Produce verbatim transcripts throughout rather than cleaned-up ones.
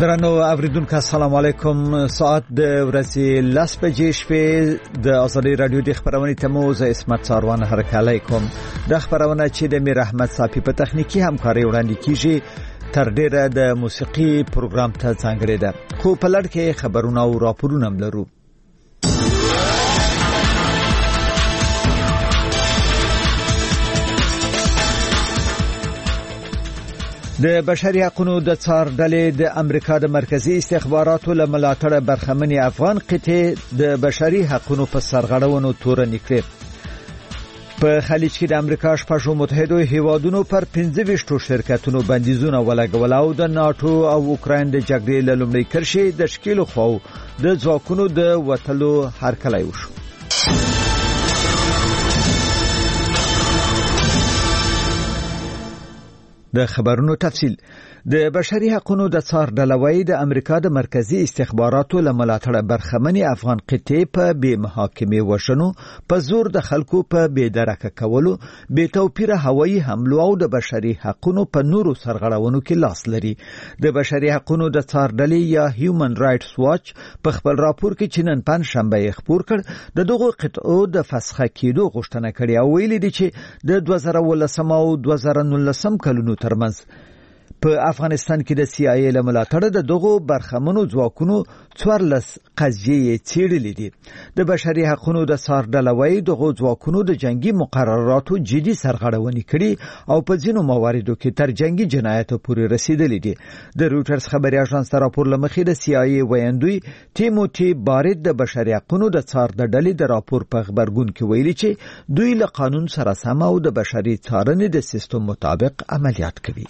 درنو اوریدونکو السلام علیکم. ساعت د ورځې لس بجې شپې د ازادي رادیو د خبرونې تموز اسمت ساروان هرکلی کوم. د خبرونه چې د میر احمد صافی په تخنیکی همکاري وړاندې کیږي تر ډیره د موسیقي پروګرام ته ځانګړې ده، خو په لړ کې خبرونه او راپورونه هم لرو. د بشري حقوقو د څار ډلې د امریکا د مرکزی استخباراتو له ملاتړ برخمنې افغان قطعه د بشري حقوقو په سرغړونو تورن کړې. په خلیج کې د امریکا شپږ متحدو هیوادونو پر پنځه ویشت شرکتونو بندیزونه ولګول او د ناتو او اوکراین د جګړې له لومړۍ کرښې د تشکیل خو د ځواکونو د وټلو هرکلی وشو. د خبرونو تفصیل. د بشري حقوقو د څار ډلوي د امریکا د مرکزی استخباراتو له ملاتړ برخمنې افغان قطعه په بې محاکمه وشنو په زور د خلکو په بې درکه کولو، بې توپیره هوایي حملو او د بشري حقوقو په نورو سرغړونو کې لاس لري. د بشري حقوقو د څار ډلې یا هیومن رائټس واچ په خپل راپور کې چې نن پنځشنبه خبر کړ د دغه قطعو د فسخه کېدو غوښتنه کړې او ویلي دي چې د دوه زره ولسم او دوه زره نولسم کلونو ترمنځ په افغانستان کې د سی آی ای له ملاتړ د دغو برخمنو ځواکونو څوارلس قضیې څېړلې دي. د بشري حقوقو د څار ډلوي دغو ځواکونو د جنگي مقرراتو جدي سرغړونې کړې او په ځینو مواردو کې تر جنگي جنایاتو پورې رسیدلې دي. د رويټرز خبري اژانس راپور لمخې د سی آی ای ویاندوی تیموتی بارید د بشري حقوقو د څار د ډلې د راپور په خبرګون کې ویلي چې دوی له قانون سره سم او د بشري څارنې د سیستم مطابق عملیات کوي.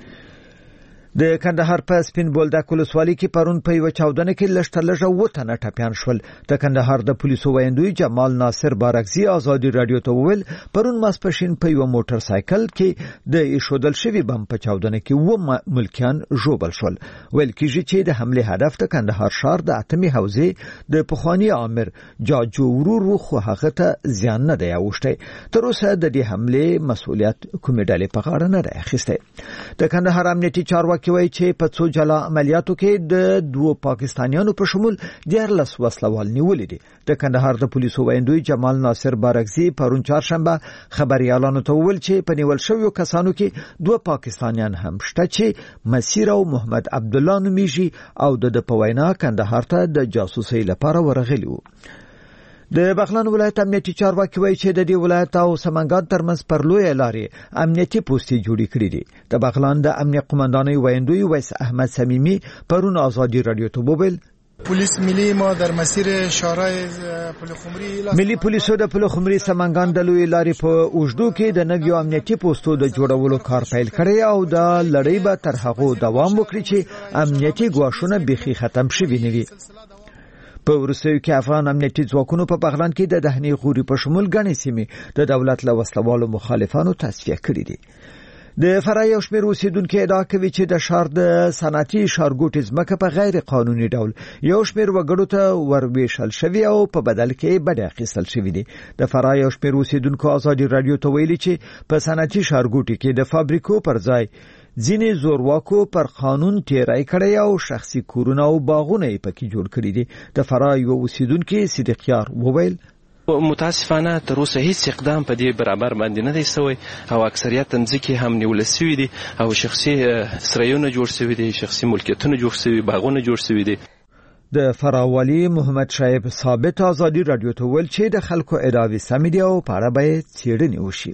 د کندهار په سپین بولدک ولسوالۍ کې پرون په یو چاودنه کې لږ لږه وټنه ټپيان شول. د کندهار د پولیسو ویاندوی جمال ناصر بارکزی ازادي رادیو ته وویل پرون ماسپښین په یو موټر سایکل کې د ایشودل شوی بم په چاودنه کې و ملکیان ژوبل شول. ویل کیږي چې د حمله هدف د کندهار ښار د اتمی حوزې د پخوانی امر جاجو ورور خو هغه ته زیان نه دی اوشته. تر اوسه د دې حمله مسؤلیت کومې ډلې په غاړه نه دی اخیسته. د کندهار امنیتي چارواکي کوي چې په څو جلا عملیاتو کې د دوه پاکستانیانو په شمول دیارلس وسلوال نیولې دي. د کندهار د پولیسو ویاندوی جمال ناصر بارکزی پرون چهارشنبه خبريالانو ته وویل چې په نیول شویو کسانو کې دوه پاکستانیان هم شته چې مسیر او محمد عبد الله نومیږي او د په وینا کندهار ته د جاسوسۍ لپاره ورغلی وو. د بغلان ولایت امنیتي چارواکي وایي چې د دې ولایت او سمنګان ترمنځ پر لوی لارې امنیتي پوستې جوړې کړې دي. د بغلان د امنیت قومندانۍ ویاندوی ویس احمد صمیمی پرون ازادي رادیو ته وویل پلیس ملی ما در مسیر شارع پلخمری ملی پولیسو د پلخمری سمنګان د لوی لارې په اوږدو کې د نویو امنیتي پوستو د جوړولو کار پیل کړی او د لړۍ به تر هغه دوام وکړي چې امنیتي ګواښونه بيخي ختم شي وي. په ورسېو کې افغان امنیتي ځواکونو په بغلان کې د دهنی غوري په شمول غني سیمې د دولت له وسلوالو مخالفانو تصفیه کړې دي. د فرای او شمیر اوسیدونکو ادعا کوي چې د شهر د صنعتي ښارګوټ ځمکه په غیر قانوني ډول یو شمیر وګړو ته وربېشل شوی او په بدل کې بډه اخیستل شوی دي. د فرای او شمیر اوسیدونکو ازادي رادیو ته ویلي چې په صنعتي ښارګوټ کې د فابریکو پر ځای ځینې زورواکو پر قانون تیرای کړی او شخصي کورونه او باغونه یې پکې جوړ کړی دي. د فرای یو اوسیدونکو صدیقیار وویل متاسفانه تر اوسه هیڅ اقدام په دې برابر باندې نه دی شوی او اکثریت ځمکې هم نیول شوی دي او شخصي سرایونه جوړ شوی دي، شخصي ملکیتونه جوړ شوی، باغونه جوړ شوی دي. د فراوالي محمد شایب ثابت ازادي رادیو ته ویل چې د خلکو ادعاوې سمې دي او په اړه به څېړنې وشي.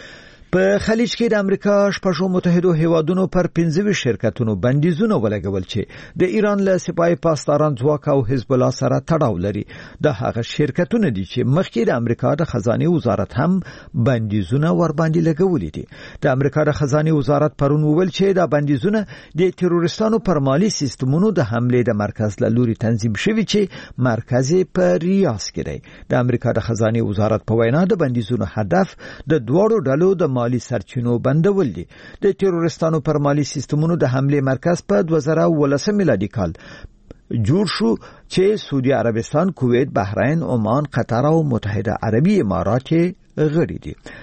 په خلیج کې د امریکا شپږ متحدو هیوادونو پر پنځه شرکتونو بندیزونه ولګول چې د ایران له سپای پاسداران ځواک او حزب الله سره تړاو لري. د هغه شرکتونه دي چې مخکې د امریکا د خزانه وزارت هم بندیزونه ور باندې لګولې دي. د امریکا د خزانه وزارت پرون وویل چې دا بندیزونه د تروریستانو پر مالی سیستمونو د حمله د مرکز له لوري تنظیم شوي چې مرکز په ریاض کې دی. د امریکا د خزانه وزارت په وینا د بندیزونو هدف د دوړو ډلو د مالی سرچینو بندول دي. د تروریستانو پر مالی سیستمونو د حمله مرکز په دوه زره ولسم میلادي کال جوړ شو چې سعودي عربستان، کویت، بحرین، عمان، قطر او متحده عربي امارات غړي دي.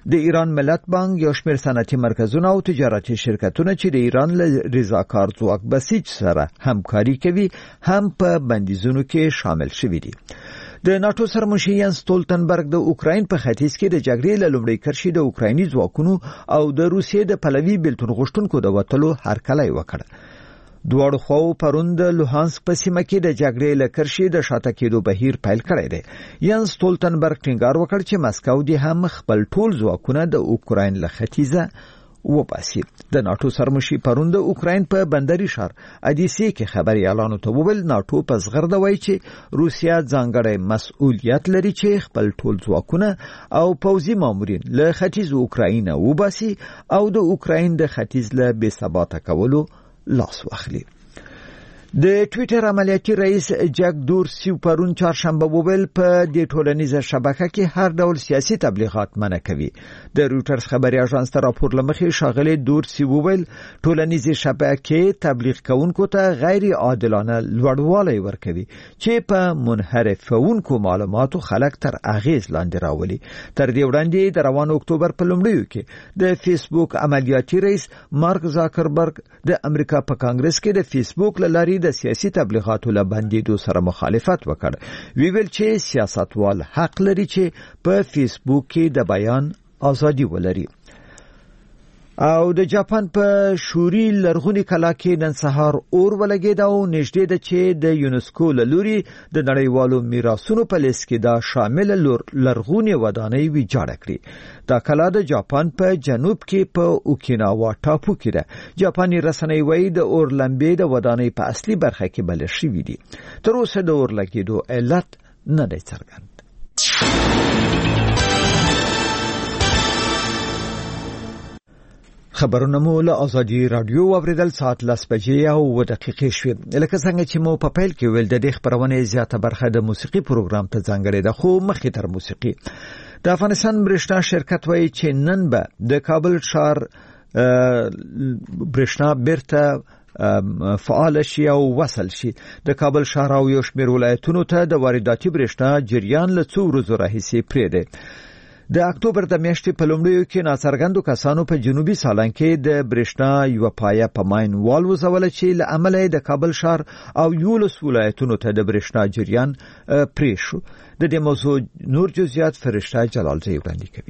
د ایران ملت بانک یو شمېر صنعتي مرکزونه او تجارتي شرکتونه چې د ایران له رضاکار ځواک بسیج سره همکاري کوي هم په بندیزونو کې شامل شوي دي. د ناتو سرمنشي یانس ستولتنبرګ د اوکراین په ختیځ کې د جګړې له لومړۍ کرښې د اوکرایني ځواکونو او د روسیې د پلوي بیلتون غوښتونکو د وټلو هرکلی وکړ. دواړو خواو پرون د لوهانسک په سیمه کې د جګړې له کرښې د شاته کېدو بهیر پیل کړی دی. یانس ستولتنبرګ ټینګار وکړ چې مسکو دې هم خپل ټول ځواکونه د اوکراین له ختیځه وباسي. د ناتو سرمشي پرون د اوکراین په بندري ښار ادیسی کې خبري اعلان ته وویل ناتو په زغرده وایي چې روسیا ځانګړی مسؤلیت لري چې خپل ټول ځواکونه او پوځي مامورین له ختیځ اوکراین وباسي او د اوکراین د ختیځ له بې ثباته کولو لاس واخلي. د ټوئیټر عملیاتي رئیس جک دورسی پرون چهارشنبه وویل په دې ټولنیزه شبکه کې هر ډول سیاسي تبلیغات منع کوي. د رویټرز خبري اژانس ته راپور لمخې شاغلي دورسی وویل ټولنیزه شبکه تبلیغ کوونکو ته غیر عادلانه لوړوالی ورکوي چې په منحرفونکو معلوماتو خلک تر اغیز لاندې راولي. تر دې وړاندې د روان اکتوبر په لومړیو کې د فیسبوک عملیاتي رئیس مارک زاکربرګ د امریکا په کانګرس کې د فیسبوک له لارې د سیاسي تبلیغاتو له بندیدو سره مخالفت وکړ. وی ویل چې سیاستوال حق لري چې په فیسبوک کې د بیان ازادي ولري. او د جاپان په شوري لرغونی کلا کې نن سهار اور ولګید او نږدې ده چې د یونسکو له لوري د نړیوالو میراثونو په لیست کې دا شامل لرغونی ودانۍ ویجاړه کړې. دا کلا د جاپان په جنوب کې په اوکیناوا ټاپو کې ده. جاپاني رسنۍ وايي د اور لمبې د ودانۍ په اصلي برخه کې بل شوې دي. تر اوسه د اور لګیدو علت نه دی څرګند. خبرونه مو له ازادي رادیو اوریدل ساعت لس بجې او و دقیقې شوې. لکه څنګه چې مو په پیل کې ویل د دې خبرونه زیاته برخه د موسیقي پروګرام ته ځانګړې ده خو مخکې تر موسیقي د افغانستان برېښنا شرکت وایي چې نن به د کابل ښار برېښنا بیرته فعال شي او وصل شي. د کابل ښار او یو شمېر ولایتونو ته د وارداتي برېښنا جریان له څو ورځو راهیسې پرې دی. د اکتوبر د میاشتې په لومړیو کې ناڅرګندو کسانو په جنوبي سالنګ کې د برېښنا یو پایه په ماین وال وزوله چې له امله د کابل ښار او یولس ولایتونو ته د برېښنا جریان پرې شو. د دې موضوع نور جزئیات فرشته جلالزی وړاندې کوي.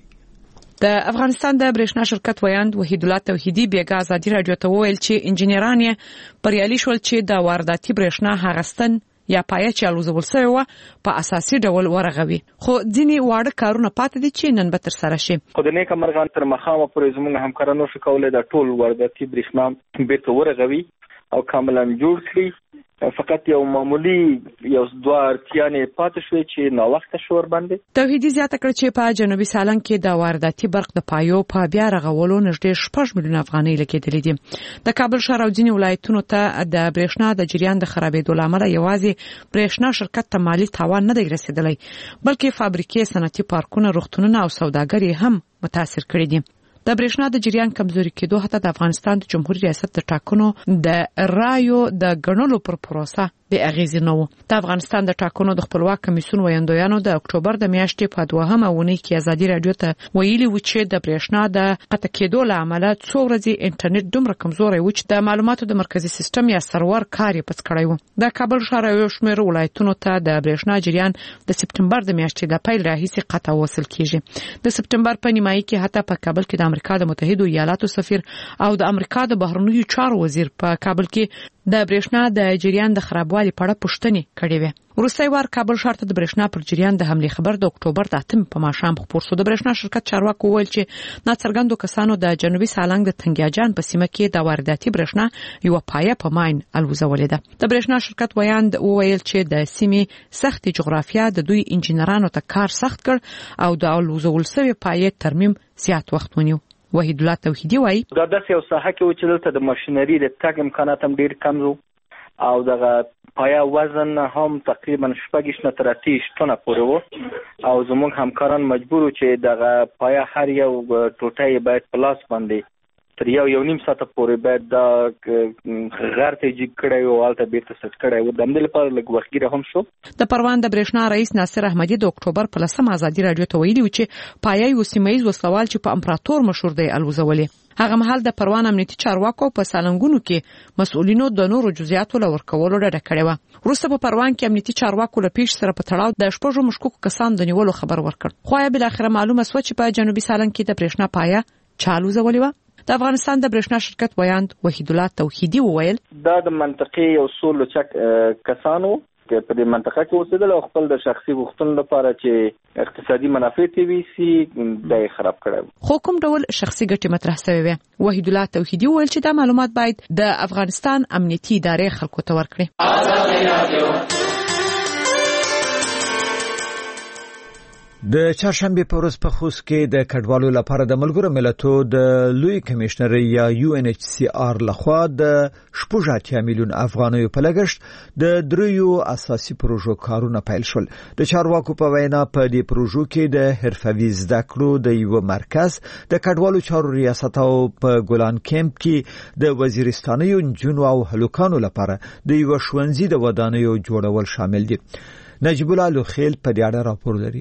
د افغانستان د برېښنا شرکت ویاند وحید الله توحیدی بیګا ازادي رادیو ته وویل چې انجنیران یې پریالي شول چې د وارداتي برېښنا هغستن یا پایه چې الوزول شوی و په اساسي ډول ورغوي. خو ځینې واړه کارونه پاتې دي چې نن به تر سره شي. خو د نیک مرغان تر مخامه پورې زموږ همکارانو شو کولای د ټول وارداتي برېښنا بیرته ورغوي او کاملا جوړ کړي. فقط یو معمولی یو دوه اړتیاانې پاتې شوې چې نو وخت شور باندې. توحیدی زیاته کړ چې په جنوبي سالنګ کې د وارداتي برق د پایو په بیا رغولو نږدې شپږ میلیونه افغانۍ لګېدلې دي. د کابل ښار او ځینې ولایتونو ته د برېښنا د جریان د خرابېدو له امله یوازې برېښنا شرکت ته مالی تاوان نه دی رسیدلی بلکې فابریکې، صنعتي پارکونه، روغتونونه او سوداګري هم متاثر کړي دي. د برېښنا د جریان کمزوري کېدو حتی د افغانستان د جمهوریت ریاست د ټاکنو د رایو د ګڼلو پر پروسه به اغیزه نه و. د افغانستان د ټاکنو د خپلواک کمیسیون ویاندویانو د اکتوبر د میاشتې په دوهمه اونۍ کې ازادي رادیو ته ویلي و چې د برېښنا د قطع کېدو له امله څو ورځې انټرنیټ دومره کمزوري و چې د معلوماتو د مرکزی سیستم یا سرور کار یې پڅ کړی و. د کابل ښار یو شمېر ولایتونو ته د برېښنا جریان د سپټمبر د میاشتې د پیل راهیسې قطع وصل کیږي. د سپټمبر په نیمایي کې حتی په کابل کې د امریکا د متحده ایالاتو سفیر او د امریکا د بهرنیو چارو وزیر په کابل کې د برېښنا د جریان د خرابوالي په اړه پوښتنې کړې وې. وروستی وار کابل ښار ته د برېښنا پر جریان د حملې خبر د اکتوبر د اتم په ماښام خپور شو. د برېښنا شرکت چارواکو وویل چې ناڅرګندو کسانو د جنوبي سالنګ د تنګیاجان په سیمه کې د وارداتي برېښنا یو پایه په ماین الوزولې ده. د برېښنا شرکت ویاند وویل چې د سیمې سخت جغرافیا د دوی انجنیرانو ته کار سخت کړ او د الوزول شوی پایه ترمیم زیات وخت ونیو. وحید الله توحیدی وایي دا داسې یو ساحه کې و چې دلته د ماشینري د تګ امکانات هم ډېر کم وو او دغه پایا وزن هم تقریبا شپږ نه تر اتیا ټنه پورې وو او زموږ همکاران مجبور وو چې دغه پایا هر یو ټوټه باید پلاس باندې تر یو یو نیم ساعته پورې باید دا غر ته جګ کړی او هلته بیرته سټ کړی و. د همدې لپاره لږ وختګیره هم شو. د پروان د برېښنا رئیس ناصر احمدي د اکتوبر په لسمه ازادي رادیو ته ویلي و چې پایه یو سیمایي وسوال چې په امپراتور مشهور دی الوزولې. هغه مهال د پروان امنیتي چارواکو په سالنګونو کې مسؤلینو د نورو جزئیاتو لور کولو ډډه کړې و. وروسته په پروان کې امنیتي چارواکو له پیښ سره په تړاو د شپږو مشکوکو کسانو د نیولو خبر ورکړ. خو یا بل اخر معلومه سو چې په جنوبي سالنګ کې د برېښنا پایه چالو زولې و. د افغانستان د برېښنا شرکت ویاند وحید الله توحیدی وویل دا د منطقې یو سولو چک کسانو په دې منطقه کې اوسېدل او خپل د شخصي غوښتنو لپاره چې اقتصادي منافع تی وی سي د خراب کړو. خو کوم ډول شخصي ګټې مطرح شوی وي؟ وحید الله توحیدی وویل چې دا معلومات باید د افغانستان امنیتي ادارې خلکو ته ورکړي. د چهارشنبه په ورځ په خوست کې د کډوالو لپاره د ملګرو ملتونو د لوی کمشنر یا یو ان ایچ سی آر لخوا د شپږ اتیا میلیون افغانیو په لګښت د دریو اساسي پروژو کارونه پیل شول. د چارواکو په وینا په دې پروژو کې د حرفوي زده کړو د یو مرکز، د کډوالو چارو ریاست او په ګولان کمپ کې د وزیرستانیو نجونو او هلوکانو لپاره د یو ښوونځي د ودانیو جوړول شامل دي. نجیب الله لوخیل په دې اړه راپور لري.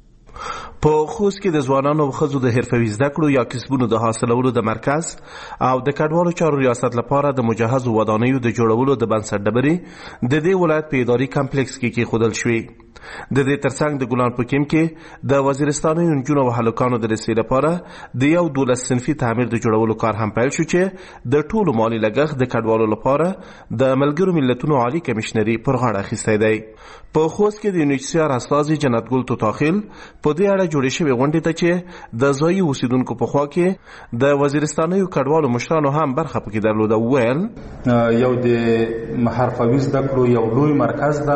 په خوست کې د ځوانانو او ښځو د حرفوي زده کړو یا کسبونو د حاصلولو د مرکز او د کډوالو چارو ریاست لپاره د مجهزو ودانیو د جوړولو د بنسټ ډبرې د دې ولایت په اداري کمپلیکس کې کېښودل شوې. د دې ترڅنګ د ګلان په کیم کې د وزیرستانیو نجونو او هلکانو د رسۍ لپاره د یو دولس صنفي تعمیر د جوړولو کار هم پیل شو چې د ټولو مالي لګښت د کډوالو لپاره د ملګرو ملتونو عالی کمشنري پر غاړه اخیستی دی. په خوست کې د یو ان ایچ سی آر استازي جنت ګل توتاخیل په دې اړه جوړې شوې غونډې ته چې د ځایي اوسیدونکو په خوا کې د وزیرستانیو کډوالو مشرانو هم برخه پکې درلوده وویل یو د حرفوي زده کړو یو لوی مرکز ده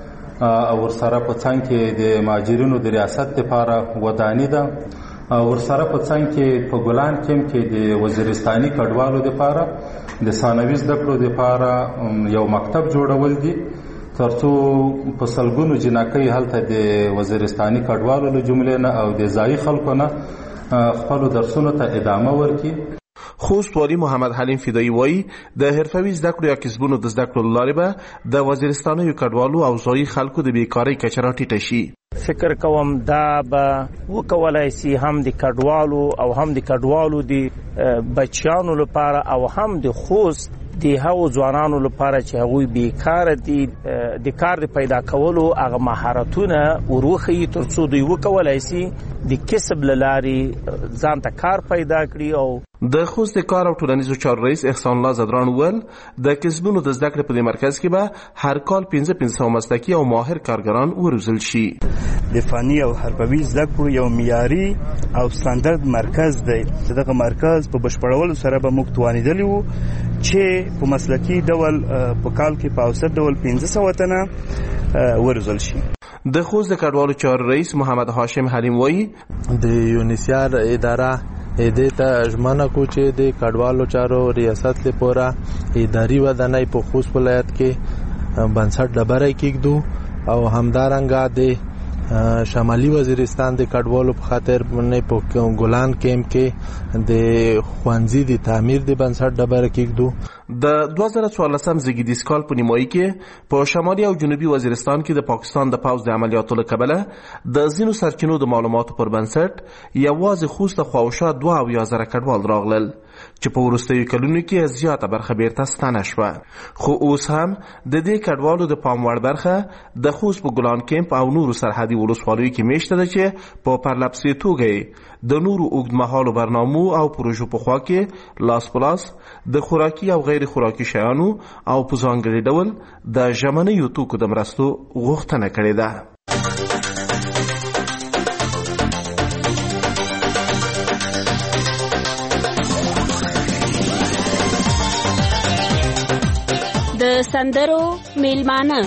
او ورسره په څنګ کې د مهاجرینو د ریاست لپاره ودانی ده. ورسره په څنګ کې په ګلان کمپ کې د وزیرستاني کډوالو لپاره د ثانوي زده کړو لپاره یو مکتب جوړول دي ترڅو په سلګونو جنکۍ هلته د وزیرستاني کډوالو له جملې نه او د ځایي خلکو نه خپل درسونو ته ادامه ورکړي. خوست والی محمد حلیم فدایی وایي د حرفوي زده کړو یا کسبونو د زده کړو لارې به د وزیرستانیو کډوالو او ځایي خلکو د بیکارۍ کچه راټیټه شي. فکر کوم دا به وکولای شي هم د کډوالو او هم د کډوالو د بچیانو لپاره او هم د خوست د هغو ځوانانو لپاره چې هغوی بیکاره دي د کار د پیدا کولو هغه مهارتونه وروښیي ترڅو دوی وکولای شي د کسب له لارې ځان ته کار پیدا کړي. او د خوست کار او ټولنیزو چارو رئیس احسان الله زدران وویل د کسبونو د زده کړې په دې مرکز کې به هر کال پنځه پنځه سوه مسلکي او ماهر کارګران وروزل شي. د فني او حرفوي زده کړو یو معیاري او ستاندرد مرکز دی. دغه مرکز په بشپړولو سره به موږ توانیدلی وو چې په مسلکي ډول په کال کې په اوسط ډول پنځه سوه تنه وروزل شي. د خوست د کډوالو چارو رئیس محمد هاشم حلیم وایي د یونیسیار اداره دې ته ژمنه کو چې د کډوالو چارو ریاست لپاره اداري ودانۍ په خوست ولایت کې بنسټ ډبره کېږدو او همدارنګه د شمالي وزیرستان د کډوالو په خاطر باندې په ګولان کمپ کې د ښوونځي د تعمیر د بنسټ ډبره کېږدو. د دوه زره څوارلسم زیږدیز کال په نیمایي کې په شمالي او جنوبي وزیرستان کې د پاکستان د پوځ د عملیاتو له کبله د ځینو سرچینو د معلوماتو پر بنسټ یوازې خوست خوا او شا دوه اویا زره کډوال راغلل چې په وروستیو کلونو کې زیاته برخه بیرته ستانه شوه. خو اوس هم د دې کډوالو د پام وړ برخه د خوست په ګلان کمپ او نورو سرحدي ولسوالیو کې میشته ده چې په پرلپسې توګه د نورو اوږدمهالو برنامو او پروژو په خوا کې لاس په لاس د خوراکي او غیر خوراکي شیانو او په ځانګړي ډول د ژمنیو توکو د مرستو غوښتنه کړې ده. د سندرو میلمانه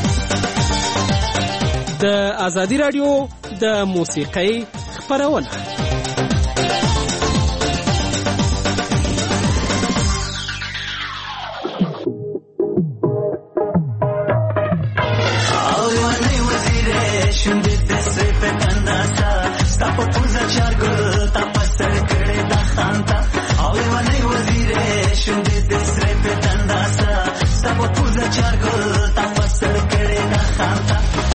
د ازادي رادیو د موسیقۍ خبرونه